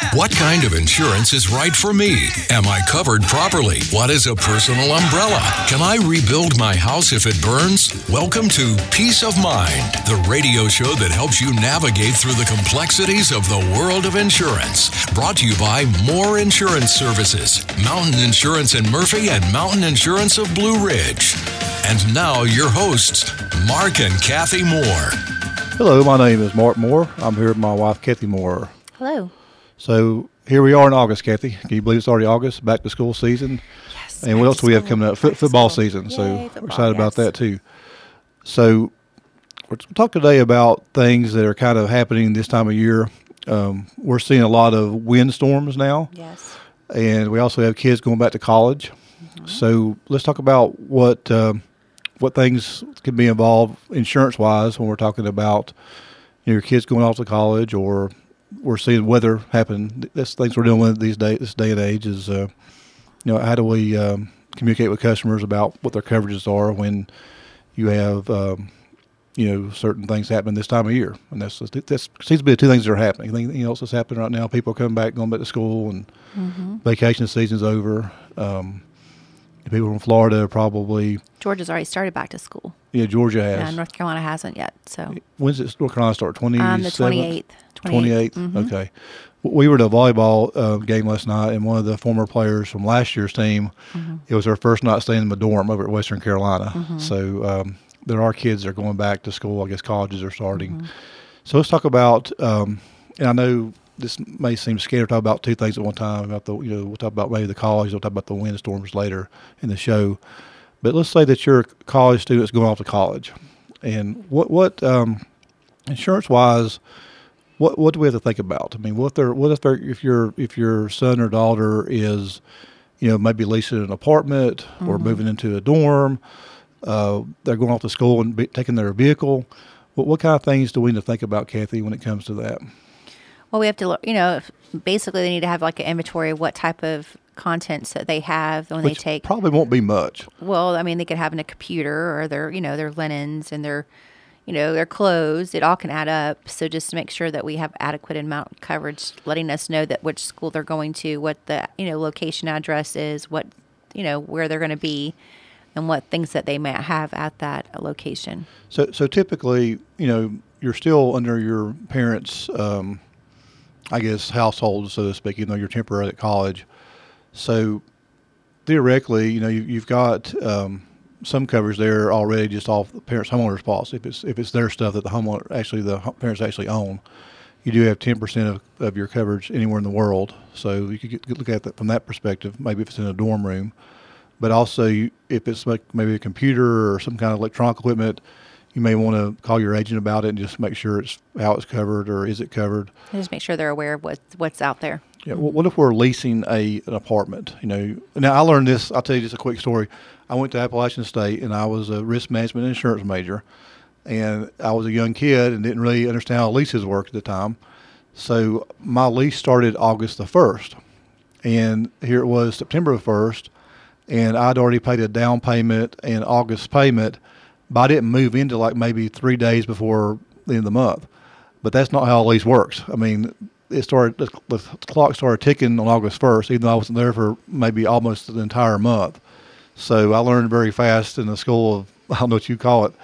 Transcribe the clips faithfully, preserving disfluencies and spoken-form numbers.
What kind of insurance is right for me? Am I covered properly? What is a personal umbrella? Can I rebuild my house if it burns? Welcome to Peace of Mind, the radio show that helps you navigate through the complexities of the world of insurance. Brought to you by Moore Insurance Services, Mountain Insurance in Murphy and Mountain Insurance of Blue Ridge. And now your hosts, Mark and Kathy Moore. Hello, my name is Mark Moore. I'm here with my wife, Kathy Moore. Hello. So here we are in August, Kathy. Can you believe it's already August, back to school season? Yes. And what else do we have coming up? F- football season. Yay, so football, we're excited yes. about that too. So we're talking today about things that are kind of happening this time of year. Um, we're seeing a lot of windstorms now. Yes. And we also have kids going back to college. Mm-hmm. So let's talk about what um, what things can be involved insurance-wise when we're talking about you know, your kids going off to college, or we're seeing weather happen. That's things we're dealing with these day, this day and age is, uh, you know, how do we um, communicate with customers about what their coverages are when you have, um, you know, certain things happening this time of year. And that's, that seems to be the two things that are happening. Anything else that's happening right now? People are coming back, going back to school, and Mm-hmm. vacation season's over. Um, people from Florida are probably... Georgia's already started back to school. Yeah, Georgia has. Yeah, North Carolina hasn't yet. So When's it, North Carolina start? twenty-seventh? um, the twenty-eighth. twenty-eighth? Mm-hmm. Okay. We were at a volleyball uh, game last night, and one of the former players from last year's team, Mm-hmm. it was her first night staying in the dorm over at Western Carolina. Mm-hmm. So um, there are kids that are going back to school. I guess colleges are starting. Mm-hmm. So let's talk about, um, and I know this may seem scary to talk about two things at one time. About the, you know, we'll talk about maybe the college, we'll talk about the windstorms later in the show. But let's say that you're a college student that's going off to college. And what, what um, insurance-wise, what what do we have to think about? I mean, what if they're, what if they're, if your if your son or daughter is, you know, maybe leasing an apartment mm-hmm. or moving into a dorm, uh, they're going off to school and be, taking their vehicle. What what kind of things do we need to think about, Kathy, when it comes to that? Well, we have to, you know, basically they need to have like an inventory of what type of contents that they have when Which they take. Probably won't be much. Well, I mean, they could have in a computer or their, you know, their linens and their, you know, their clothes. It all can add up. So just to make sure that we have adequate amount of coverage, letting us know that which school they're going to, what the, you know, location address is, what, you know, where they're going to be, and what things that they might have at that location. So, so typically, you know, you're still under your parents' um, I guess, household, so to speak, even though you're temporarily at college. So theoretically, you know, you, you've got um, some coverage there already just off the parents' homeowner's policy. If it's if it's their stuff that the homeowner actually the parents actually own, you do have ten percent of, of your coverage anywhere in the world. So you could get, look at that from that perspective. Maybe if it's in a dorm room, but also you, if it's like maybe a computer or some kind of electronic equipment, you may want to call your agent about it and just make sure it's how it's covered, or is it covered. And just make sure they're aware of what, what's out there. Yeah. Well, what if we're leasing a an apartment? You know, now I learned this. I'll tell you just a quick story. I went to Appalachian State, and I was a risk management and insurance major, and I was a young kid and didn't really understand how leases worked at the time. So my lease started August the first, and here it was September the first, and I'd already paid a down payment and August payment. But I didn't move into like maybe three days before the end of the month. But that's not how a lease works. I mean, it started, the, the clock started ticking on August first, even though I wasn't there for maybe almost the entire month. So I learned very fast in the school of, I don't know what you call it,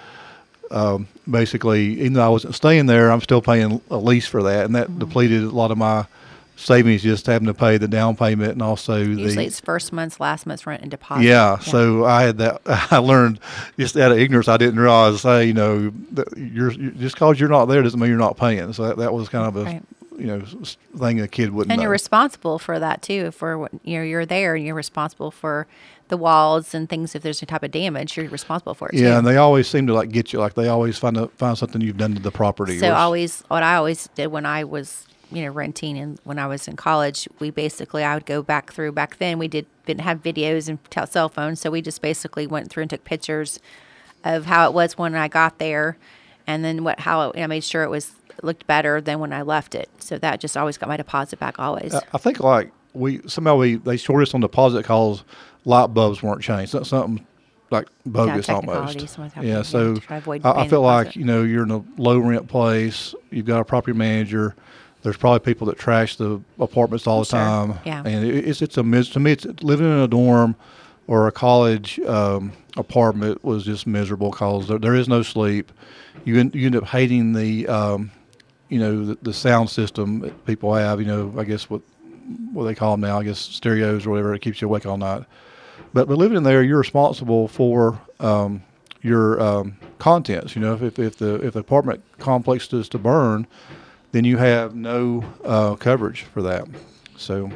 um, basically, even though I wasn't staying there, I'm still paying a lease for that. And that mm-hmm. depleted a lot of my savings, just having to pay the down payment and also Usually the... Usually it's first month's, last month's rent and deposit. Yeah, yeah, so I had that, I learned just out of ignorance, I didn't realize, hey, you know, that you're, just because you're not there doesn't mean you're not paying. So that, that was kind of a, right. you know, thing a kid wouldn't And know. you're responsible for that too, for, you know, you're there and you're responsible for the walls and things. If there's a type of damage, you're responsible for it yeah, too. And they always seem to like get you, like they always find a, find something you've done to the property. So always, what I always did when I was, you know, renting, and when I was in college, we basically, I would go back through, back then we did, didn't have videos and t- cell phones, so we just basically went through and took pictures of how it was when I got there, and then what, how it, I made sure it was, it looked better than when I left it. So that just always got my deposit back always. I, I think like we, somehow we, they shorted us on deposit calls, light bulbs weren't changed. That's something like bogus yeah, almost. Yeah, so I, I feel like, you know, you're in a low rent place, you've got a property manager, There's probably people that trash the apartments all the Sure. time. Yeah. And it, it's it's a mis- to me it's living in a dorm or a college um, apartment was just miserable because there, there is no sleep. You end, you end up hating the um, you know the, the sound system that people have. You know, I guess what what they call them now. I guess stereos or whatever. It keeps you awake all night. But but living in there, you're responsible for um, your um, contents. You know, if, if if the if the apartment complex is to burn, then you have no uh, coverage for that. So,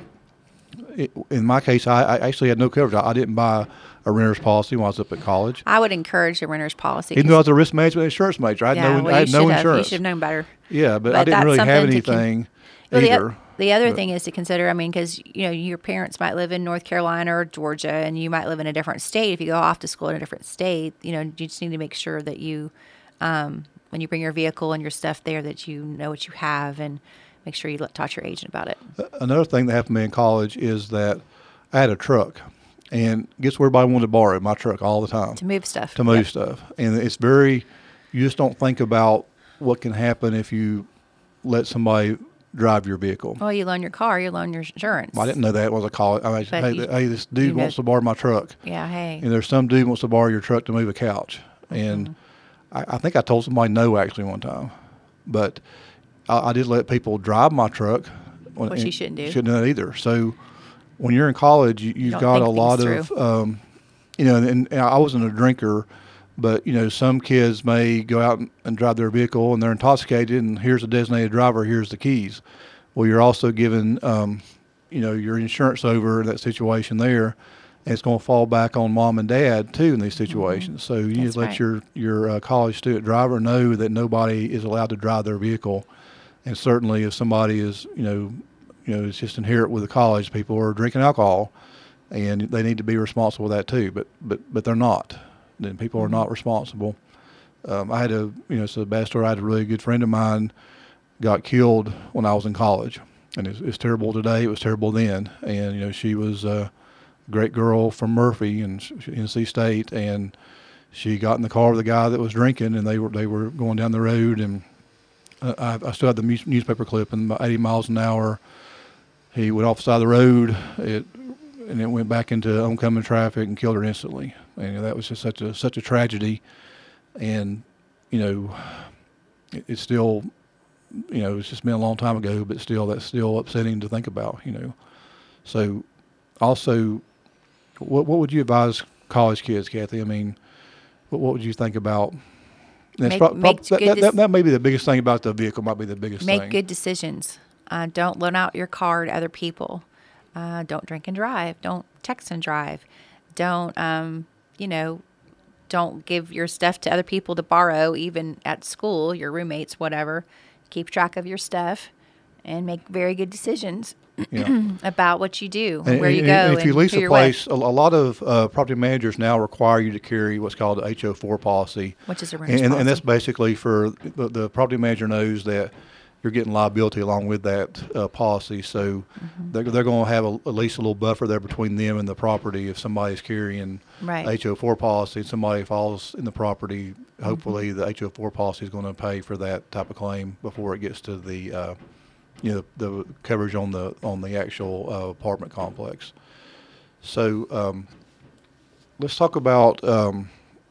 it, in my case, I, I actually had no coverage. I, I didn't buy a renter's policy when I was up at college. I would encourage a renter's policy. Even though I was a risk management insurance major, I had yeah, no, well, I had you no should have, insurance. You should have known better. Yeah, but, But I didn't that's really have something to con- anything Well, the, either. o- the other But- thing is to consider, I mean, because, you know, your parents might live in North Carolina or Georgia, and you might live in a different state. If you go off to school in a different state, you know, you just need to make sure that you, um, when you bring your vehicle and your stuff there, that you know what you have and make sure you let, talk to your agent about it. Another thing that happened to me in college is that I had a truck, and guess where everybody wanted to borrow my truck all the time To move stuff. to move Yep. stuff, and it's very you just don't think about what can happen if you let somebody drive your vehicle. Well, you loan your car, you loan your insurance. I didn't know that was a call. I mean, But hey, you- hey, this dude you know- wants to borrow my truck, Yeah, hey. and there's some dude wants to borrow your truck to move a couch, and Mm-hmm. I, I think I told somebody no actually one time, but I, I did let people drive my truck. when- Which you and shouldn't do. Shouldn't do that either. So when you're in college, you, you've don't got think a things lot through. of, um, you know, and, and I wasn't a drinker, but you know, some kids may go out and, and drive their vehicle and they're intoxicated, and here's a designated driver, here's the keys. Well, you're also giving, um, you know, your insurance over that situation there, and it's going to fall back on mom and dad too in these situations. So you need Mm-hmm. That's to let right. your your uh, college student driver know that nobody is allowed to drive their vehicle, and certainly if somebody is, you know, you know, it's just inherent with the college people are drinking alcohol, and they need to be responsible with that too. But but but they're not. Then people are not responsible. Um, I had a, you know, it's a bad story. I had a really good friend of mine got killed when I was in college, and it's, it's terrible today. It was terrible then. And you know, she was a great girl from Murphy and N C State, and she got in the car with a guy that was drinking, and they were they were going down the road, and uh, I, I still have the mu- newspaper clip, and about eighty miles an hour, he went off the side of the road. It and it went back into oncoming traffic and killed her instantly. And that was just such a such a tragedy. And you know, it, it's still, you know, it's just been a long time ago, but still, that's still upsetting to think about. You know, so also, what what would you advise college kids, Kathy? I mean, what what would you think about? and it's Make- prob- make prob- that, good that, dec- that, that may be the biggest thing about the vehicle. Might be the biggest Make thing. good decisions. Uh, don't loan out your car to other people. Uh, don't drink and drive. Don't text and drive. Don't, um, you know, don't give your stuff to other people to borrow, even at school, your roommates, whatever. Keep track of your stuff and make very good decisions Yeah. about what you do, And, where you and- go, and if you and lease who a you're with, place, a, a lot of uh, property managers now require you to carry what's called the H O four policy, which is a and, renter's and, policy. and that's basically for the, the property manager knows that you're getting liability along with that uh, policy, so Mm-hmm. they're, they're going to have a, at least a little buffer there between them and the property if somebody's carrying Right. H O four policy and somebody falls in the property. Mm-hmm. Hopefully, the H O four policy is going to pay for that type of claim before it gets to the uh, you know, the coverage on the on the actual uh, apartment complex. So um, let's talk about, um,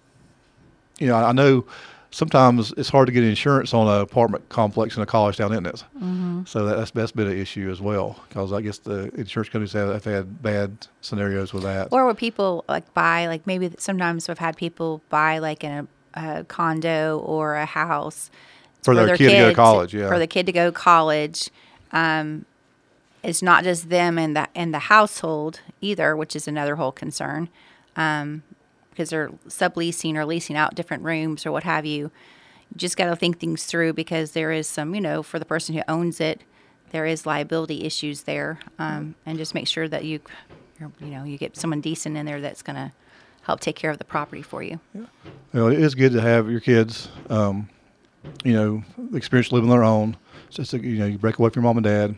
you know, I know sometimes it's hard to get insurance on an apartment complex in a college town, isn't it? Mm-hmm. So that, that's that's been an issue as well, because I guess the insurance companies have, have had bad scenarios with that. Or would people like buy, like maybe sometimes we've had people buy like in a, a condo or a house For their kid to go to college, yeah. For the kid to go to college. Um, it's not just them and the and the household either, which is another whole concern, um, because they're subleasing or leasing out different rooms or what have you. You just got to think things through, because there is some, you know, for the person who owns it, there is liability issues there, um, and just make sure that you, you're, you know, you get someone decent in there that's going to help take care of the property for you. Well, it is good to have your kids, um, you know, experience living on their own. So it's a, you know, you break away from your mom and dad,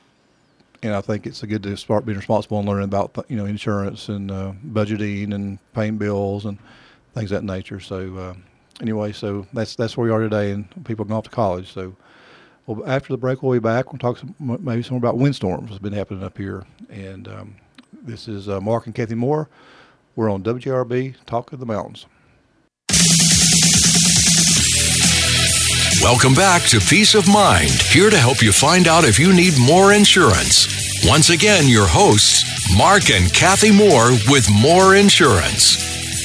and I think it's a good to start being responsible and learning about, you know, insurance and uh, budgeting and paying bills and things of that nature. So uh, anyway, so that's that's where we are today, and people are going off to college. So Well, after the break, we'll be back. We'll talk some, maybe some more about windstorms that's been happening up here. And um, this is uh, Mark and Kathy Moore. We're on W J R B, Talk of the Mountains. Welcome back to Peace of Mind, here to help you find out if you need more insurance. Once again, your hosts, Mark and Kathy Moore with Moore Insurance.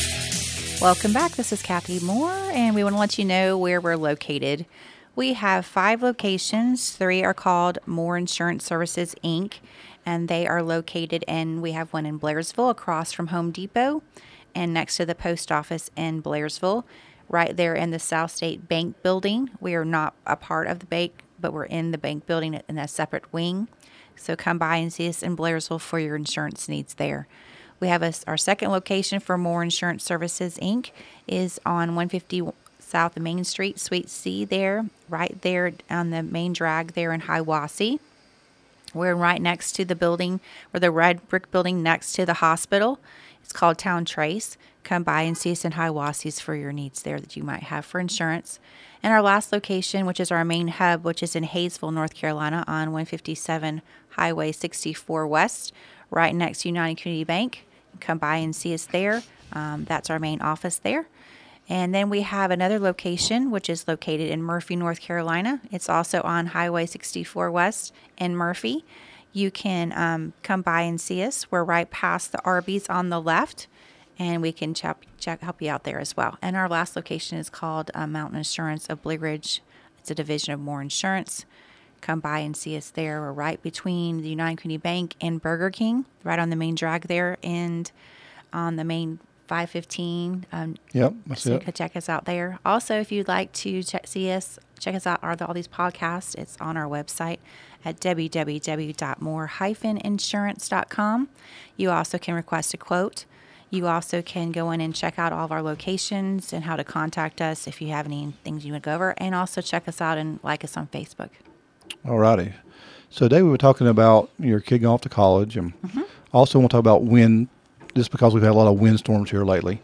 Welcome back. This is Kathy Moore, and we want to let you know where we're located. We have five locations. Three are called Moore Insurance Services, Incorporated, and they are located in, we have one in Blairsville across from Home Depot and next to the post office in Blairsville, right there in the South State Bank building. We are not a part of the bank, but we're in the bank building in a separate wing. So come by and see us in Blairsville for your insurance needs there. We have a, our second location for Moore Insurance Services, Incorporated is on one fifty South Main Street, Suite C there, right there on the main drag there in Hiwassee. We're right next to the building, or the red brick building next to the hospital. It's called Town Trace. Come by and see us in Hiwassee's for your needs there that you might have for insurance. And our last location, which is our main hub, which is in Hayesville, North Carolina on one fifty-seven Highway sixty-four West, right next to United Community Bank. Come by and see us there. Um, that's our main office there. And then we have another location, which is located in Murphy, North Carolina. It's also on Highway sixty-four West in Murphy. You can um, come by and see us. We're right past the Arby's on the left, and we can check, check, help you out there as well. And our last location is called uh, Mountain Insurance of Blue Ridge. It's a division of Moore Insurance. Come by and see us there. We're right between the United Community Bank and Burger King, right on the main drag there, and on the main five fifteen. Um, yep, that's so you it. can check us out there. Also, if you'd like to check, see us, check us out, all, all these podcasts, it's on our website at w w w dot more dash insurance dot com. You also can request a quote. You also can go in and check out all of our locations and how to contact us if you have any things you want to go over. And also check us out and like us on Facebook. All righty. So today we were talking about your kid going off to college, and mm-hmm. also want to talk about wind, just because we've had a lot of windstorms here lately.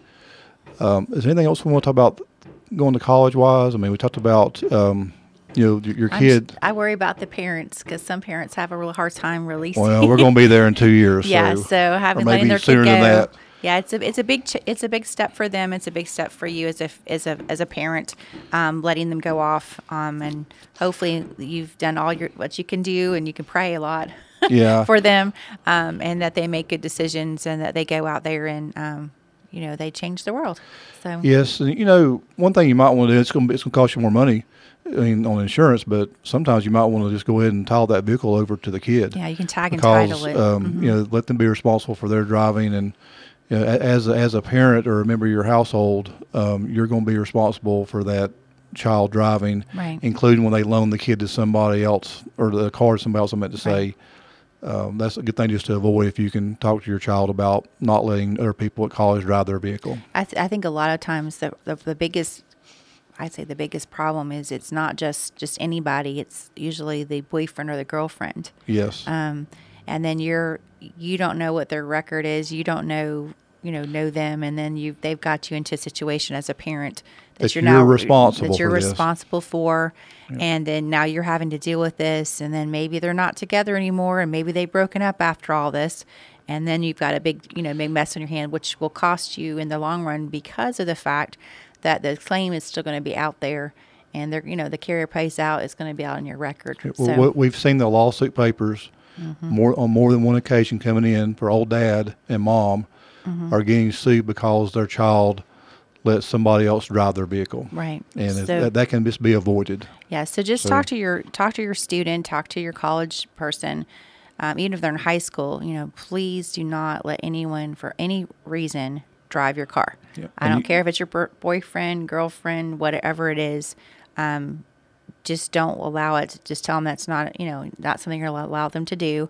Um, is there anything else we want to talk about going to college-wise? I mean, we talked about, um, you know, your, your kid. I'm, I worry about the parents, because some parents have a real hard time releasing. Well, we're going to be there in two years. yeah, so, so having or letting maybe their sooner kid go. than that. Yeah, it's a it's a big ch- it's a big step for them. It's a big step for you as a as a as a parent, um, letting them go off. Um, and hopefully you've done all your what you can do, and you can pray a lot. Yeah. for them, um, and that they make good decisions, and that they go out there and um, you know, they change the world. So yes, and you know, one thing you might want to do, it's going to it's going to cost you more money, I mean, on insurance, but sometimes you might want to just go ahead and title that vehicle over to the kid. Yeah, you can tag and because, title it. Um, mm-hmm. You know, let them be responsible for their driving, and you know, as a, as a parent or a member of your household, um, you're going to be responsible for that child driving, right. including when they loan the kid to somebody else or the car to somebody else. I meant to Right. say. Um, that's a good thing just to avoid if you can talk to your child about not letting other people at college drive their vehicle. I, th- I think a lot of times the, the the biggest, I'd say the biggest problem is it's not just, just anybody. It's usually the boyfriend or the girlfriend. Yes. Um, and then you're you don't know what their record is. You don't know you know know them, and then you they've got you into a situation as a parent that, That you're, you're now responsible that you're for this. responsible for. Yeah. And then now you're having to deal with this, and then maybe they're not together anymore, and maybe they've broken up after all this, and then you've got a big, you know, big mess on your hand, which will cost you in the long run because of the fact that the claim is still going to be out there, and they're, you know, the carrier pays out, it's going to be out on your record. Well, so, what we've seen the lawsuit papers mm-hmm. more on more than one occasion coming in for old dad and mom mm-hmm. are getting sued because their child let somebody else drive their vehicle. right, And so, it, that, that can just be avoided. Yeah, so just So- talk to your talk to your student, talk to your college person, um, even if they're in high school. You know, please do not let anyone for any reason drive your car. Yeah. I And don't you- care if it's your bur- boyfriend, girlfriend, whatever it is. Um, just don't allow it. Just tell them that's not, you know, not something you're gonna allow them to do.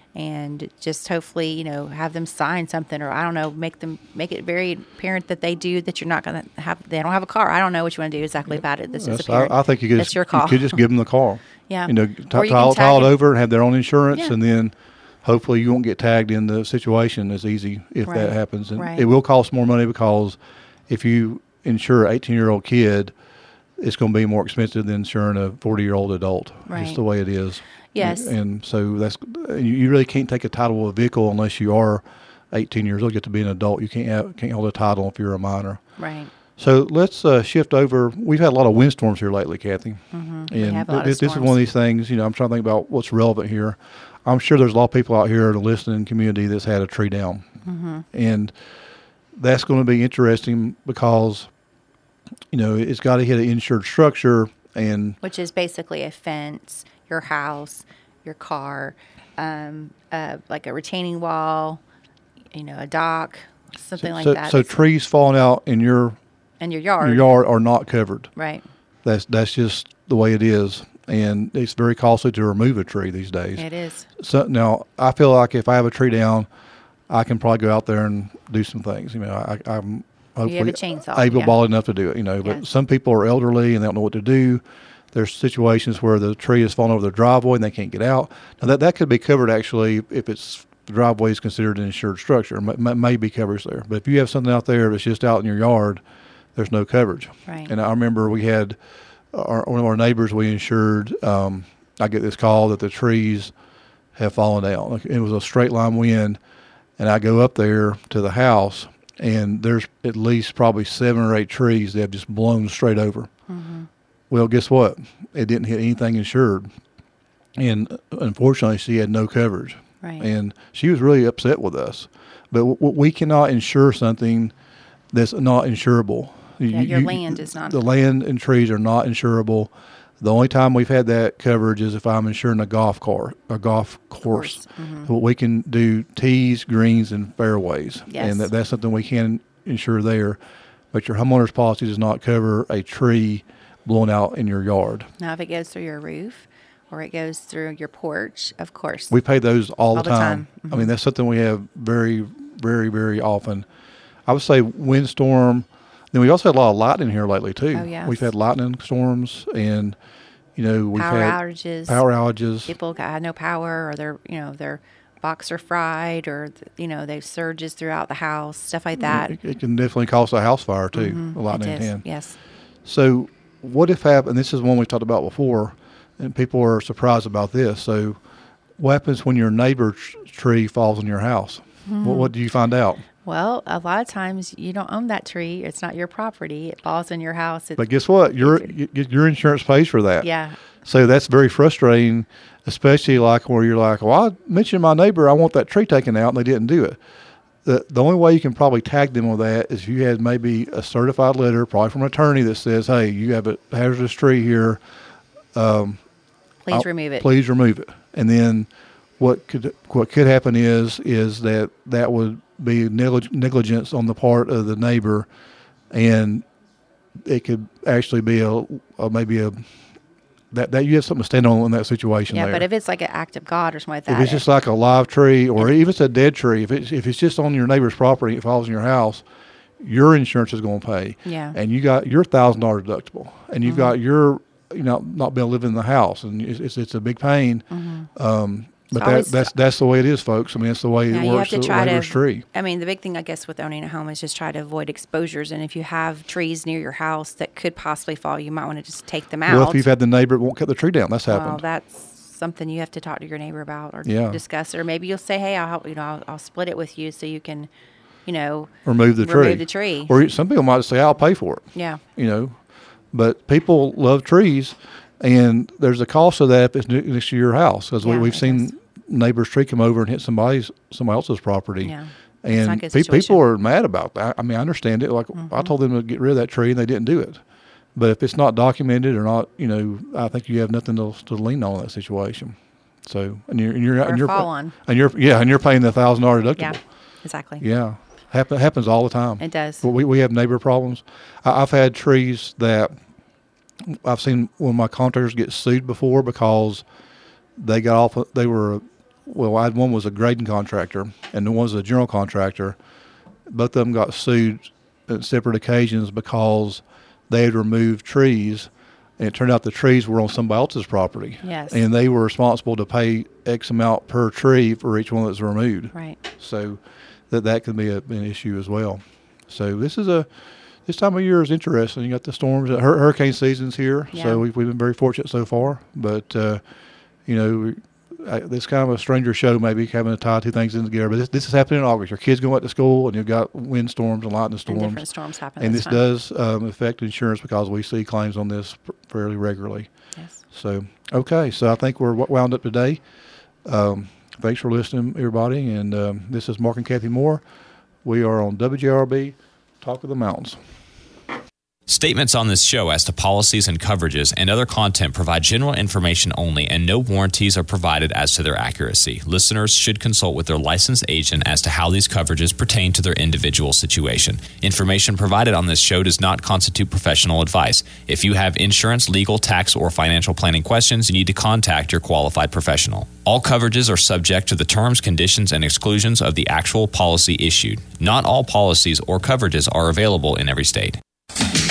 And just hopefully, you know, have them sign something, or I don't know, make them make it very apparent that they do that you're not going to have. They don't have a car. I don't know what you want to do exactly about it. This is a That's- parent. I, I think you could, That's just, your call. you could just give them the car. Yeah. You know, Or t- you can tile, tag tile it it. over and have their own insurance, Yeah. and then hopefully you won't get tagged in the situation as easy if Right. that happens. And Right. it will cost more money because if you insure an eighteen-year-old kid, it's going to be more expensive than insuring a forty-year-old adult. Right. It's the way it is. Yes. And, and so that's you you really can't take a title of a vehicle unless you are eighteen years old. You get to be an adult. You can't have, can't hold a title if you're a minor. Right. So let's uh, shift over. We've had a lot of windstorms here lately, Kathy. Mm-hmm. And We have a lot this, of this is one of these things, you know, I'm trying to think about what's relevant here. I'm sure there's a lot of people out here in the listening community that's had a tree down. Mm-hmm. And that's going to be interesting because, you know, it's got to hit an insured structure. And which is basically a fence, your house, your car, um, uh, like a retaining wall, you know, a dock, something so, like so, that. So It's trees falling out in your, in your yard. your yard are not covered. Right. That's that's just the way it is. And it's very costly to remove a tree these days. It is. So now I feel like if I have a tree down, I can probably go out there and do some things. You know, I, I'm hopefully have a chainsaw, able-bodied enough to do it. You know, but Yes. some people are elderly and they don't know what to do. There's situations where the tree is falling over their driveway and they can't get out. Now that that could be covered actually if it's the driveway is considered an insured structure. May, may be coverage there. But if you have something out there that's just out in your yard, there's no coverage. Right. And I remember we had our, one of our neighbors we insured. Um, I get this call that the trees have fallen down. It was a straight line wind. And I go up there to the house, and there's at least probably seven or eight trees that have just blown straight over. Mm-hmm. Well, guess what? It didn't hit anything insured. And unfortunately, she had no coverage. Right. And she was really upset with us. But w- w- we cannot insure something that's not insurable. Yeah, You- your you- land is not. The land and trees are not insurable. The only time we've had that coverage is if I'm insuring a golf car, a golf course. Course. Mm-hmm. So we can do tees, greens, and fairways, Yes. and that, that's something we can insure there. But your homeowner's policy does not cover a tree blown out in your yard. Now, if it goes through your roof or it goes through your porch, of course. We pay those all, All the the time. time. I Mhm. mean, that's something we have very, very, very often. I would say windstorm. Then we also had a lot of lightning here lately too. Oh, yes. We've had lightning storms, and you know we've power had outages. power outages. People got, had no power, or their, you know, their box are fried, or you know, there's surges throughout the house, stuff like that. It, it can definitely cause a house fire too. Mhm. A lightning It is. can. Yes. So what if happen? And this is one we talked about before, and people are surprised about this. So what happens when your neighbor's tree falls on your house? Mm-hmm. What, what do you find out? Well, a lot of times you don't own that tree. It's not your property. It falls in your house. It's, But guess what? Your y- your insurance pays for that. yeah. So that's very frustrating, especially like where you're like, well, I mentioned my neighbor, I want that tree taken out, and they didn't do it. The the only way you can probably tag them with that is if you had maybe a certified letter, probably from an attorney, that says, hey, you have a hazardous tree here. Please I'll- remove it. Please remove it. And then what could what could happen is is that that would be neglig- negligence on the part of the neighbor, and it could actually be a, a maybe a that, that you have something to stand on in that situation. Yeah, there. but if it's like an act of God or something like If that, it's just like a live tree, or even if it's a dead tree, if it's if it's just on your neighbor's property, it falls in your house, your insurance is going to pay. Yeah. And you got your thousand dollar deductible, and you've Mm-hmm. got your you know not being able to live in the house, and it's it's, it's a big pain. Mm-hmm. Um, but So that, always- that's that's the way it is, folks. I mean, that's the way yeah, it you have works. to The try neighbor's to. tree. I mean, the big thing I guess with owning a home is just try to avoid exposures. And if you have trees near your house that could possibly fall, you might want to just take them out. Well, if you've had the neighbor that won't cut the tree down, that's Well, happened. that's something you have to talk to your neighbor about or Yeah. discuss. Or maybe you'll say, "Hey, I'll help. You know, I'll, I'll split it with you so you can, you know, remove the tree. remove the tree." Or some people might say, "I'll pay for it." yeah, You know, but people love trees, and there's a cost of that if it's ne- next to your house, because Yeah, we, we've it seen does. neighbor's tree come over and hit somebody's somebody else's property. yeah. It's not a And good pe- situation. people are mad about that. I mean, I understand it. Like Mm-hmm. I told them to get rid of that tree, and they didn't do it. But if it's not documented or not, you know, I think you have nothing to, to lean on in that situation. So, and you're and you're Or and you're fall on. and you're yeah, and you're paying the thousand dollar deductible. Yeah, exactly. Yeah, happen happens all the time. It does. But we we have neighbor problems. I, I've had trees that I've seen when my contractors get sued before because they got off. They were well. I had one was a grading contractor, and the one was a general contractor. Both of them got sued at separate occasions because they had removed trees, and it turned out the trees were on somebody else's property. Yes. And they were responsible to pay X amount per tree for each one that's removed. Right. So that that could be a, an issue as well. So this is a This time of year is interesting. You got the storms. Hur- hurricane season's here, Yeah. so we've, we've been very fortunate so far. But, uh, you know, I, this kind of a stranger show maybe having to tie two things in together. But this, this is happening in August. Your kids going to school, and you've got windstorms and lightning storms. And different storms happen And this this time. does um, affect insurance because we see claims on this p- fairly regularly. Yes. So, okay. So I think we're w- wound up today. Um, thanks for listening, everybody. And um, this is Mark and Kathy Moore. We are on W J R B, Talk of the Mountains. Statements on this show as to policies and coverages and other content provide general information only, and no warranties are provided as to their accuracy. Listeners should consult with their licensed agent as to how these coverages pertain to their individual situation. Information provided on this show does not constitute professional advice. If you have insurance, legal, tax, or financial planning questions, you need to contact your qualified professional. All coverages are subject to the terms, conditions, and exclusions of the actual policy issued. Not all policies or coverages are available in every state.